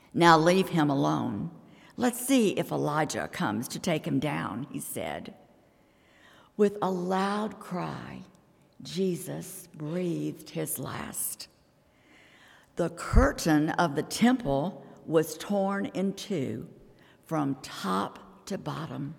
Now leave him alone. Let's see if Elijah comes to take him down, he said. With a loud cry, Jesus breathed his last. The curtain of the temple was torn in two from top to bottom.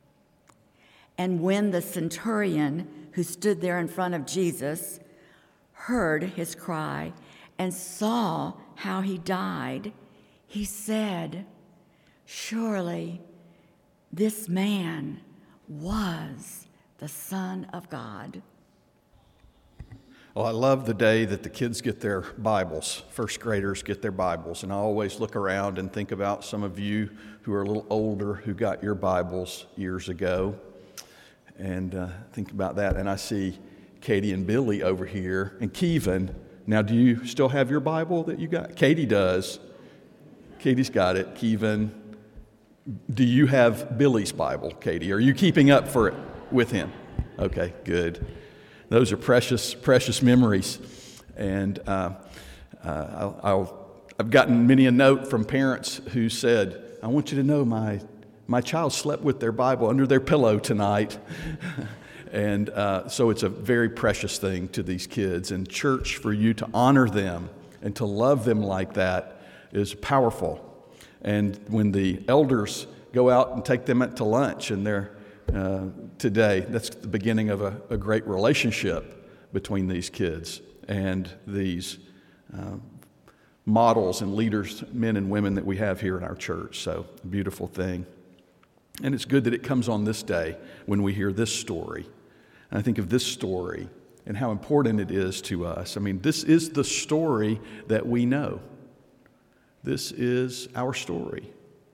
And when the centurion who stood there in front of Jesus heard his cry and saw how he died, he said, "Surely this man was the Son of God." Well, I love the day that the kids get their Bibles, first graders get their Bibles, and I always look around and think about some of you who are a little older who got your Bibles years ago, and think about that, and I see Katie and Billy over here, and Kevin. Now, do you still have your Bible that you got? Katie does. Katie's got it. Kevin, do you have Billy's Bible, Katie? Are you keeping up for it with him? Okay, good. Those are precious, precious memories. And I've gotten many a note from parents who said, "I want you to know my child slept with their Bible under their pillow tonight." And so it's a very precious thing to these kids. And church, for you to honor them and to love them like that is powerful. And when the elders go out and take them to lunch and they're today, that's the beginning of a great relationship between these kids and these models and leaders, men and women that we have here in our church. So, a beautiful thing. And it's good that it comes on this day when we hear this story. And I think of this story and how important it is to us. I mean, this is the story that we know. This is our story.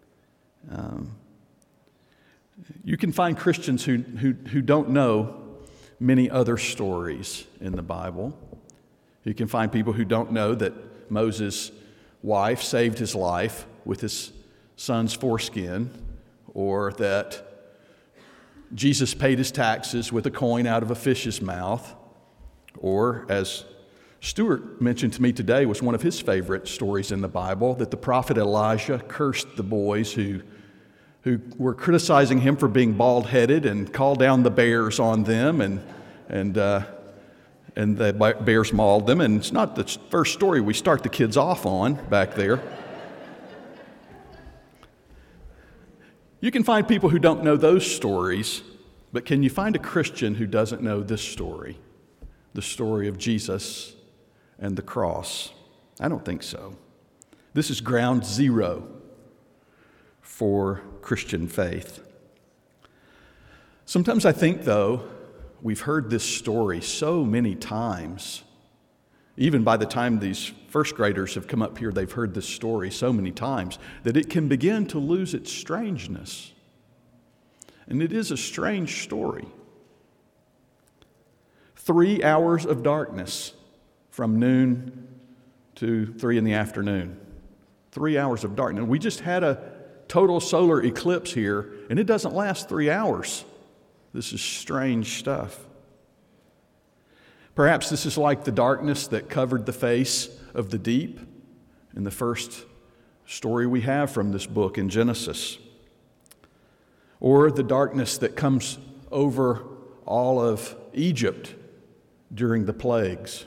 You can find Christians who don't know many other stories in the Bible. You can find people who don't know that Moses' wife saved his life with his son's foreskin, or that Jesus paid his taxes with a coin out of a fish's mouth, or, as Stuart mentioned to me today, was one of his favorite stories in the Bible, that the prophet Elijah cursed the boys who were criticizing him for being bald-headed and called down the bears on them, and the bears mauled them. And it's not the first story we start the kids off on back there. You can find people who don't know those stories, but can you find a Christian who doesn't know this story, the story of Jesus and the cross? I don't think so. This is ground zero for Christian faith. Sometimes I think, though, we've heard this story so many times. Even by the time these first graders have come up here, they've heard this story so many times that it can begin to lose its strangeness. And it is a strange story. 3 hours of darkness from noon to 3 in the afternoon. 3 hours of darkness. We just had a total solar eclipse here, and it doesn't last 3 hours. This is strange stuff. Perhaps this is like the darkness that covered the face of the deep in the first story we have from this book in Genesis. Or the darkness that comes over all of Egypt during the plagues.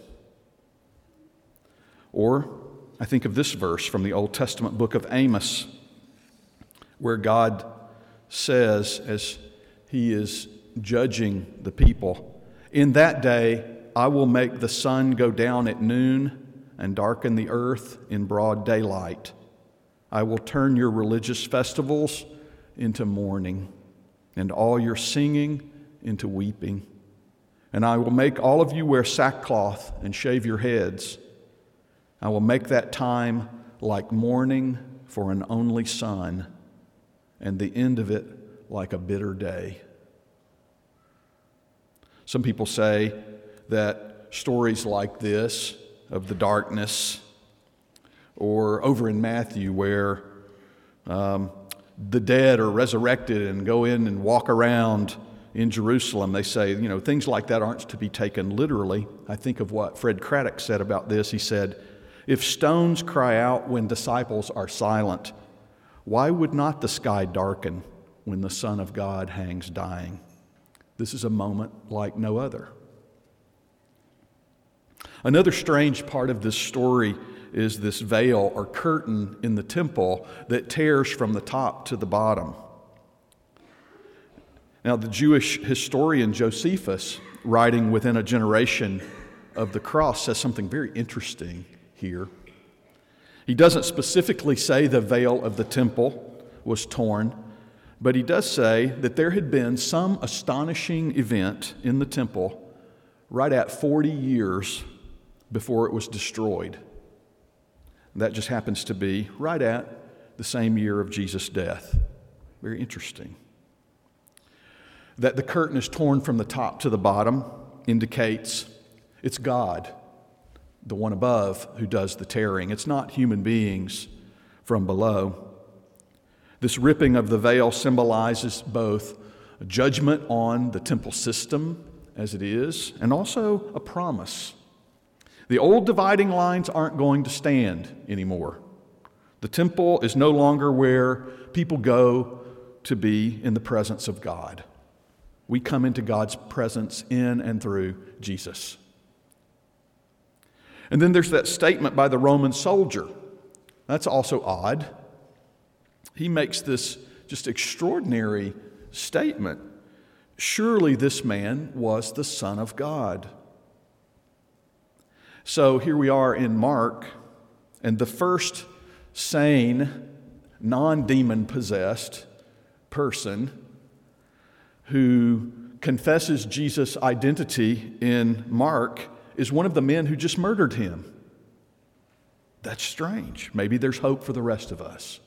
Or I think of this verse from the Old Testament book of Amos, where God says, as he is judging the people, "In that day I will make the sun go down at noon and darken the earth in broad daylight. I will turn your religious festivals into mourning, and all your singing into weeping. And I will make all of you wear sackcloth and shave your heads. I will make that time like mourning for an only son, and the end of it like a bitter day." Some people say that stories like this of the darkness, or over in Matthew where the dead are resurrected and go in and walk around in Jerusalem, they say, things like that aren't to be taken literally. I think of what Fred Craddock said about this. He said, If stones cry out when disciples are silent, why would not the sky darken when the Son of God hangs dying? This is a moment like no other. Another strange part of this story is this veil or curtain in the temple that tears from the top to the bottom. Now, the Jewish historian Josephus, writing within a generation of the cross, says something very interesting here. He doesn't specifically say the veil of the temple was torn, but he does say that there had been some astonishing event in the temple right at 40 years before it was destroyed. That just happens to be right at the same year of Jesus' death. Very interesting. That the curtain is torn from the top to the bottom indicates it's God, the one above, who does the tearing. It's not human beings from below. This ripping of the veil symbolizes both a judgment on the temple system as it is, and also a promise. The old dividing lines aren't going to stand anymore. The temple is no longer where people go to be in the presence of God. We come into God's presence in and through Jesus. And then there's that statement by the Roman soldier. That's also odd. He makes this just extraordinary statement. Surely this man was the Son of God. So here we are in Mark, and the first sane, non-demon possessed person who confesses Jesus' identity in Mark is one of the men who just murdered him. That's strange. Maybe there's hope for the rest of us.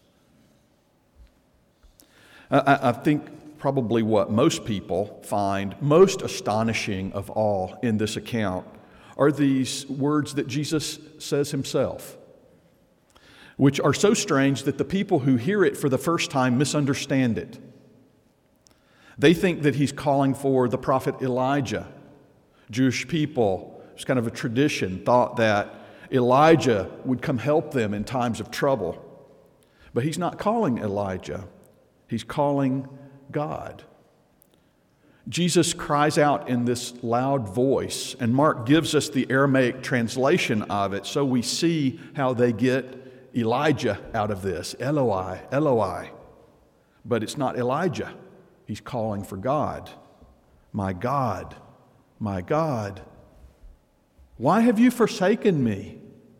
I think probably what most people find most astonishing of all in this account are these words that Jesus says himself, which are so strange that the people who hear it for the first time misunderstand it. They think that he's calling for the prophet Elijah. Jewish people, it's kind of a tradition, thought that Elijah would come help them in times of trouble. But he's not calling Elijah. He's calling God. Jesus cries out in this loud voice, and Mark gives us the Aramaic translation of it, so we see how they get Elijah out of this. Eloi, Eloi. But it's not Elijah. He's calling for God. My God, my God, why have you forsaken me?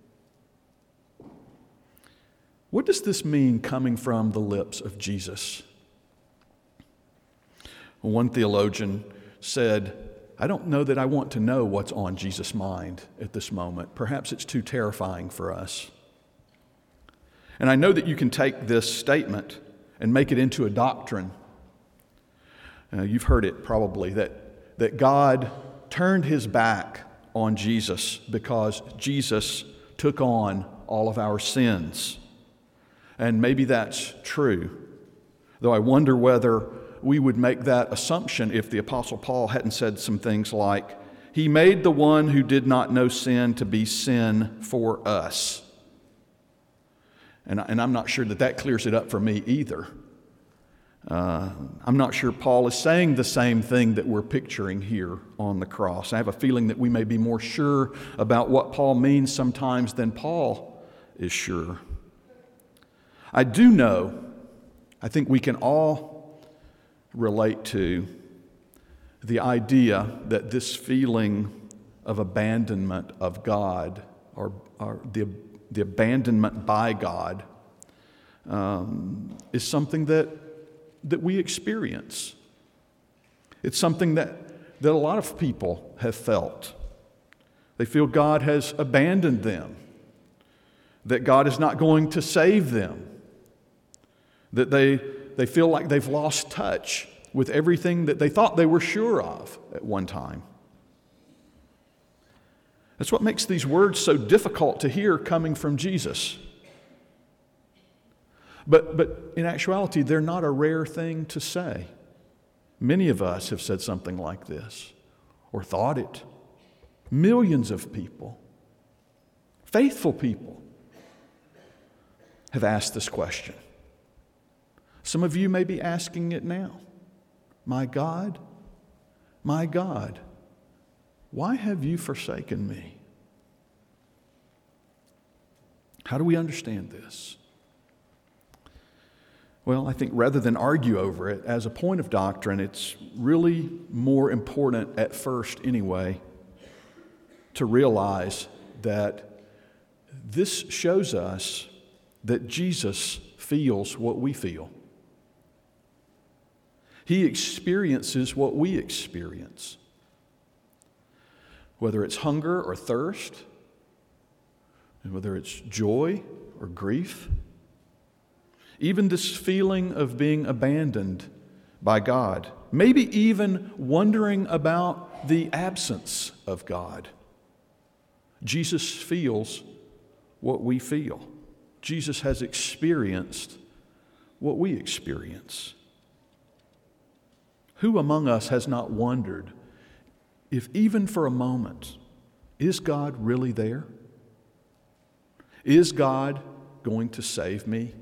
What does this mean coming from the lips of Jesus? One theologian said, I don't know that I want to know what's on Jesus' mind at this moment. Perhaps it's too terrifying for us. And I know that you can take this statement and make it into a doctrine. You've heard it probably, that God turned his back on Jesus because Jesus took on all of our sins. And maybe that's true, though I wonder whether we would make that assumption if the Apostle Paul hadn't said some things like, he made the one who did not know sin to be sin for us. And I'm not sure that clears it up for me either. I'm not sure Paul is saying the same thing that we're picturing here on the cross. I have a feeling that we may be more sure about what Paul means sometimes than Paul is sure. I do know, I think we can all relate to the idea that this feeling of abandonment of God or the abandonment by God is something that we experience. It's something that a lot of people have felt. They feel God has abandoned them, that God is not going to save them, that they feel like they've lost touch with everything that they thought they were sure of at one time. That's what makes these words so difficult to hear coming from Jesus. But in actuality, they're not a rare thing to say. Many of us have said something like this, or thought it. Millions of people Faithful people have asked this question. Some of you may be asking it now. My God, why have you forsaken me? How do we understand this? Well, I think rather than argue over it as a point of doctrine, it's really more important at first anyway to realize that this shows us that Jesus feels what we feel. He experiences what we experience. Whether it's hunger or thirst, and whether it's joy or grief, even this feeling of being abandoned by God, maybe even wondering about the absence of God. Jesus feels what we feel. Jesus has experienced what we experience. Who among us has not wondered if even for a moment, is God really there? Is God going to save me?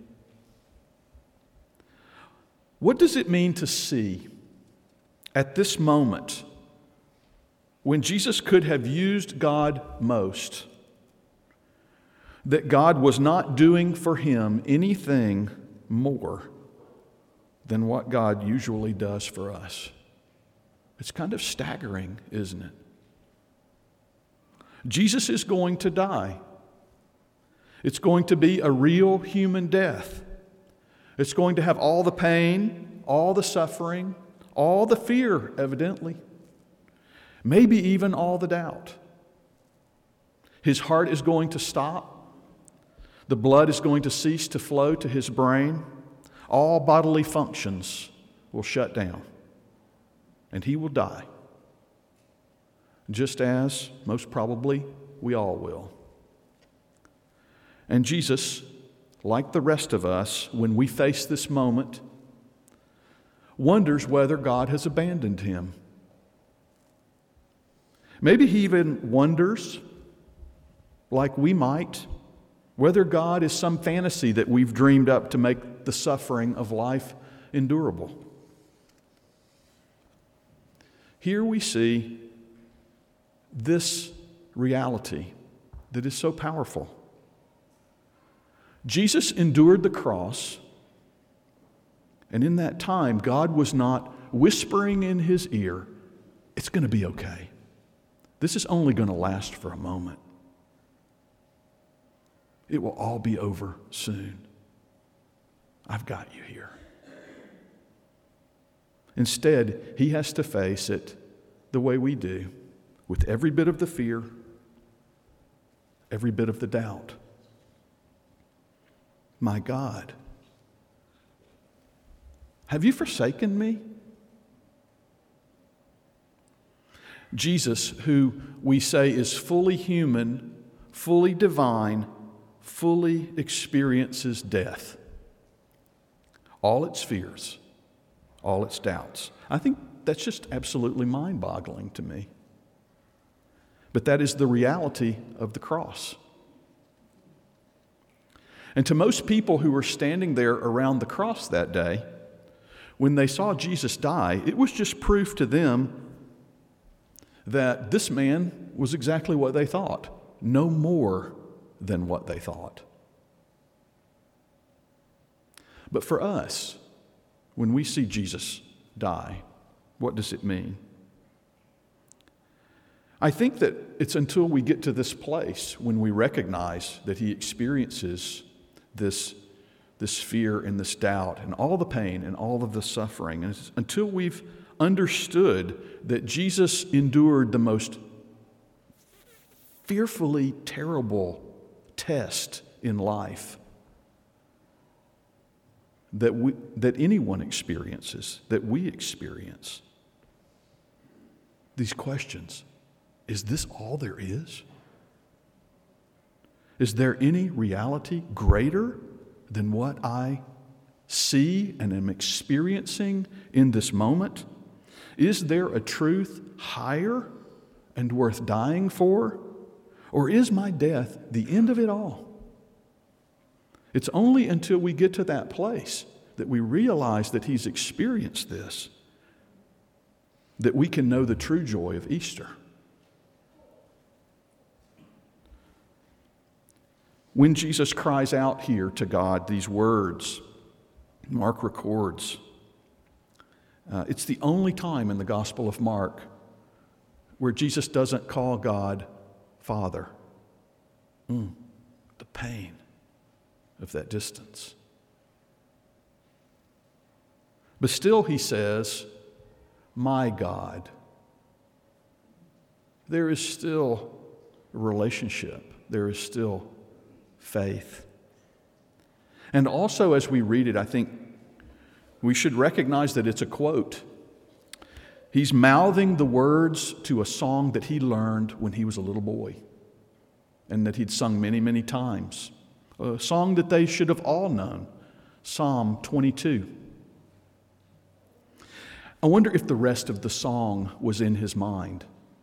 What does it mean to see at this moment when Jesus could have used God most, that God was not doing for him anything more than what God usually does for us? It's kind of staggering, isn't it? Jesus is going to die. It's going to be a real human death. It's going to have all the pain, all the suffering, all the fear, evidently. Maybe even all the doubt. His heart is going to stop. The blood is going to cease to flow to his brain. All bodily functions will shut down. And he will die. Just as, most probably, we all will. And Jesus, like the rest of us, when we face this moment, wonders whether God has abandoned him. Maybe he even wonders, like we might, whether God is some fantasy that we've dreamed up to make the suffering of life endurable. Here we see this reality that is so powerful. Jesus endured the cross, and in that time, God was not whispering in his ear, "It's going to be okay. This is only going to last for a moment. It will all be over soon. I've got you here." Instead, he has to face it the way we do, with every bit of the fear, every bit of the doubt. My God, have you forsaken me? Jesus, who we say is fully human, fully divine, fully experiences death. All its fears, all its doubts. I think that's just absolutely mind-boggling to me. But that is the reality of the cross. And to most people who were standing there around the cross that day, when they saw Jesus die, it was just proof to them that this man was exactly what they thought, no more than what they thought. But for us, when we see Jesus die, what does it mean? I think that it's until we get to this place when we recognize that he experiences this fear and this doubt and all the pain and all of the suffering, and it's until we've understood that Jesus endured the most fearfully terrible test in life that anyone experiences, that we experience. These questions: is this all there is? Is there any reality greater than what I see and am experiencing in this moment? Is there a truth higher and worth dying for? Or is my death the end of it all? It's only until we get to that place that we realize that he's experienced this that we can know the true joy of Easter. When Jesus cries out here to God these words, Mark records, it's the only time in the Gospel of Mark where Jesus doesn't call God Father. The pain of that distance. But still he says, my God. There is still a relationship. There is still faith. And also as we read it, I think we should recognize that it's a quote. He's mouthing the words to a song that he learned when he was a little boy and that he'd sung many, many times. A song that they should have all known, Psalm 22. I wonder if the rest of the song was in his mind.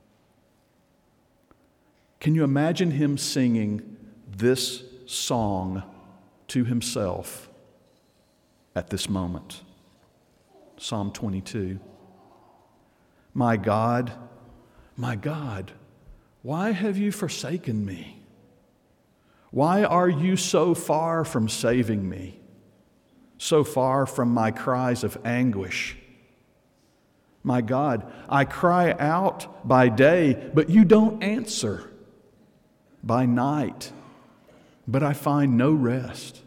Can you imagine him singing this song to himself at this moment? Psalm 22. My God, why have you forsaken me? Why are you so far from saving me? So far from my cries of anguish? My God, I cry out by day, but you don't answer. By night, but I find no rest.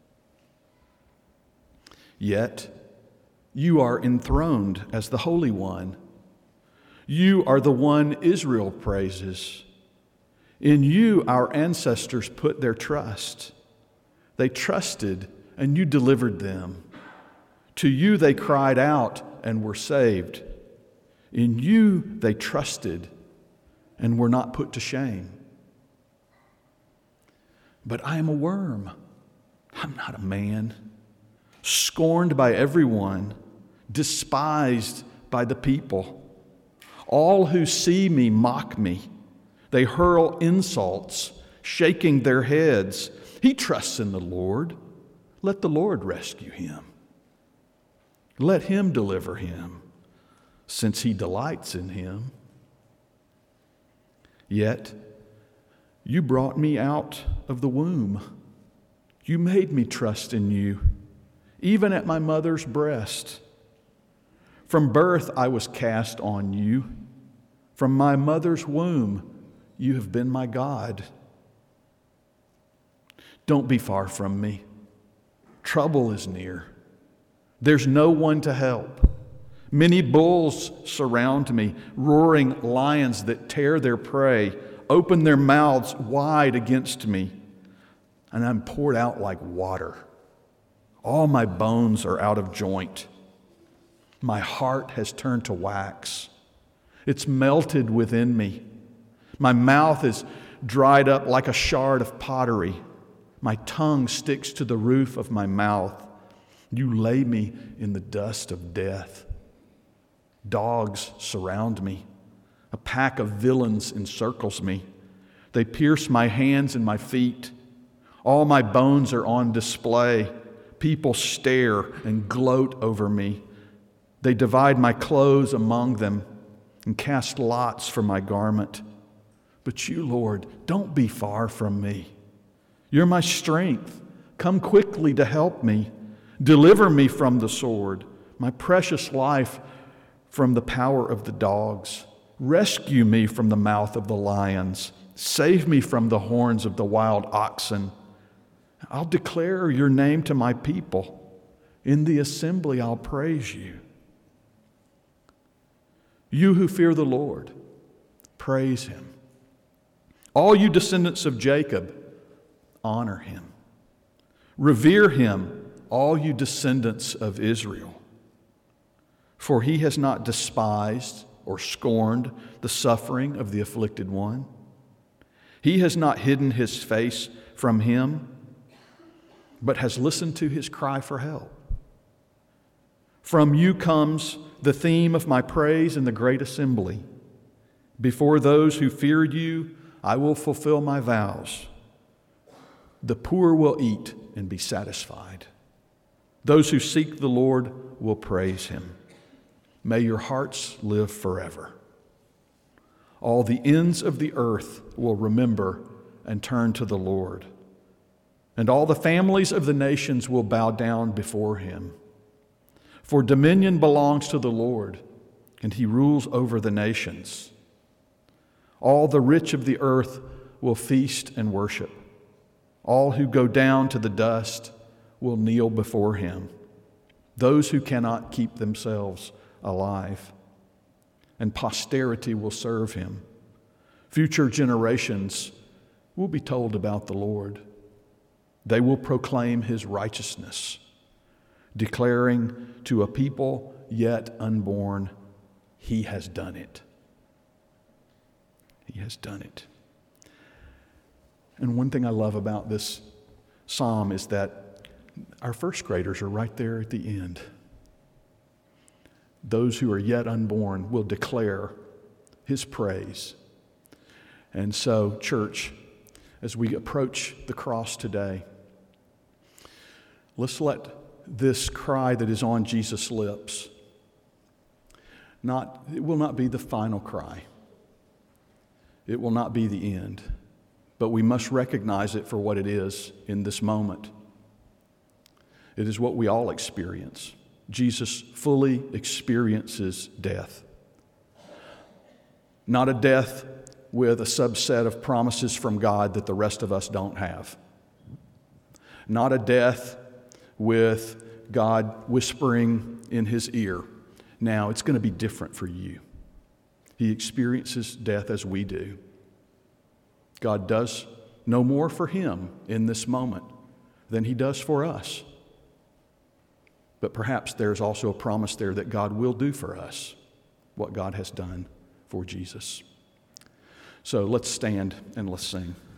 Yet, you are enthroned as the Holy One. You are the one Israel praises. In you, our ancestors put their trust. They trusted, and you delivered them. To you they cried out and were saved. In you they trusted and were not put to shame. But I am a worm. I'm not a man. Scorned by everyone, despised by the people. All who see me mock me. They hurl insults, shaking their heads. He trusts in the Lord. Let the Lord rescue him. Let him deliver him, since he delights in him. Yet you brought me out of the womb. You made me trust in you, even at my mother's breast. From birth I was cast on you. From my mother's womb you have been my God. Don't be far from me. Trouble is near. There's no one to help. Many bulls surround me, roaring lions that tear their prey, open their mouths wide against me, and I'm poured out like water. All my bones are out of joint. My heart has turned to wax. It's melted within me. My mouth is dried up like a shard of pottery. My tongue sticks to the roof of my mouth. You lay me in the dust of death. Dogs surround me. A pack of villains encircles me. They pierce my hands and my feet. All my bones are on display. People stare and gloat over me. They divide my clothes among them and cast lots for my garment. But you, Lord, don't be far from me. You're my strength. Come quickly to help me. Deliver me from the sword, my precious life from the power of the dogs. Rescue me from the mouth of the lions. Save me from the horns of the wild oxen. I'll declare your name to my people. In the assembly I'll praise you. You who fear the Lord, praise him. All you descendants of Jacob, honor him. Revere him, all you descendants of Israel. For he has not despised or scorned the suffering of the afflicted one. He has not hidden his face from him, but has listened to his cry for help. From you comes the theme of my praise in the great assembly. Before those who fear you, I will fulfill my vows. The poor will eat and be satisfied. Those who seek the Lord will praise him. May your hearts live forever. All the ends of the earth will remember and turn to the Lord, and all the families of the nations will bow down before him. For dominion belongs to the Lord, and he rules over the nations. All the rich of the earth will feast and worship. All who go down to the dust will kneel before him, those who cannot keep themselves alive. And posterity will serve him. Future generations will be told about the Lord. They will proclaim his righteousness, declaring to a people yet unborn, he has done it. He has done it. And one thing I love about this psalm is that our first graders are right there at the end. Those who are yet unborn will declare his praise. And so, church, as we approach the cross today, let's let this cry that is on Jesus' lips, it will not be the final cry. It will not be the end. But we must recognize it for what it is in this moment. It is what we all experience. Jesus fully experiences death. Not a death with a subset of promises from God that the rest of us don't have. Not a death with God whispering in his ear, now it's going to be different for you. He experiences death as we do. God does no more for him in this moment than he does for us. But perhaps there's also a promise there that God will do for us what God has done for Jesus. So let's stand and let's sing.